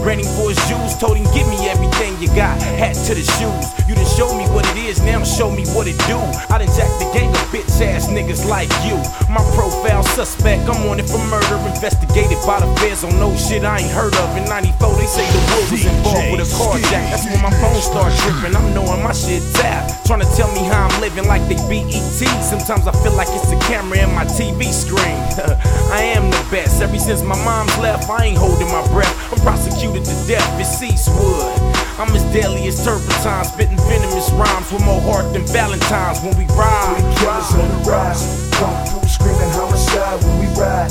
Ran him for his shoes, told him give me everything you got, hat to the shoes. You done show me what it is, now show me what it do. I done jacked the gang of bitch ass niggas like you. My profile suspect, I'm on it for murder, investigated by the feds on no shit I ain't heard of. In 94 they say the wolves was involved with a carjack. That's when my phone start tripping, I'm knowing my shit tapped. Trying to tell me how I'm living like they BET. Sometimes I feel like it's a camera in my TV screen. I am the best, ever since my mom's left I ain't holding my breath. I'm prosecuted to death, it's Eastwood. I'm as deadly as turpentine, spitting venomous rhymes with more heart than Valentine's when we ride. Three killers on the rise, come through screaming homicide when we ride.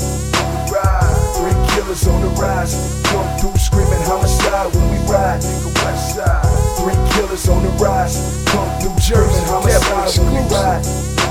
Three killers on the rise, come through screaming homicide when we ride. Nigga West Side. Three killers on the rise, come through screaming homicide when we ride.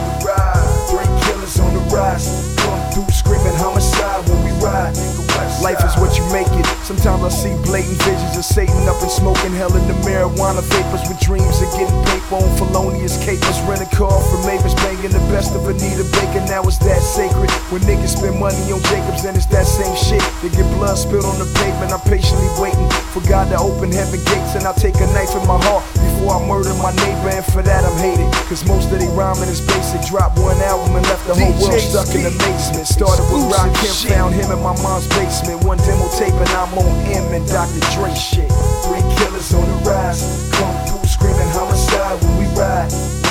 Three killers on the rise, come through screaming homicide when we ride. Life is what you make it. Sometimes I see blatant visions of Satan up and smoking hell in the marijuana vapors with dreams of getting paper on felonious capers. Rent a car from Mavis, banging the best of Anita Baker. Now it's that sacred. When niggas spend money on Jacobs, then it's that same shit. They get blood spilled on the pavement. I'm patiently waiting for God to open heaven gates, and I'll take a knife in my heart before I murder my neighbor. And for that I'm hated, cause most of they rhyming is basic. Dropped one album and left the whole world stuck in amazement. Started with Rock Kemp, found him in my mom's basement. One demo tape and I'm on M and Dr. Dre shit. Three killers on the rise, come through screaming homicide when we ride.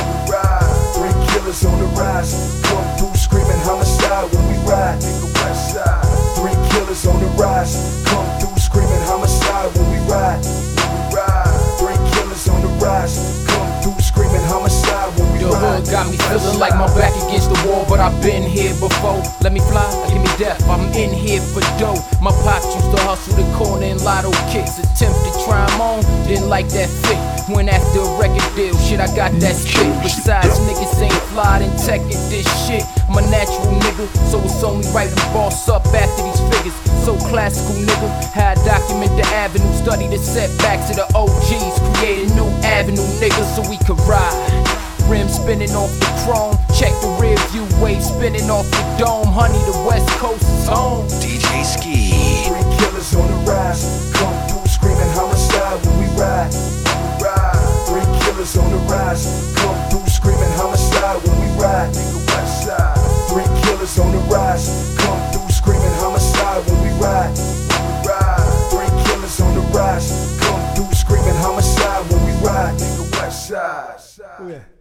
Three killers on the rise, come through screaming homicide when we ride. Nigga West Side. Three killers on the rise, come through screaming homicide when we ride. Three killers on the rise, come through screaming homicide when we ride. The hood got me feeling like my back against the wall, but I've been here before. Let me fly, give me death, I'm in here for dough. My pops used to hustle the corner and lotto kicks. Attempted to try 'em on, didn't like that fit. Went after a record deal, shit I got that spit. Besides niggas ain't fly and tech it this shit. I'm a natural nigga, so it's only right to boss up after these figures. So classical nigga, how I document the avenue. Study the setbacks of the OGs, create a new avenue nigga so we could ride. Rim spinning off the chrome, check the rear view, wave spinning off the dome. Honey, the West Coast is home. DJ Ski. Three killers on the rise, come through screaming homicide when we ride. Three killers on the rise, come through screaming homicide when we ride. Nigga West Side. Three killers on the rise, come through screaming homicide when we ride. Three killers on the rise, come through screaming homicide when we ride. Nigga West Side.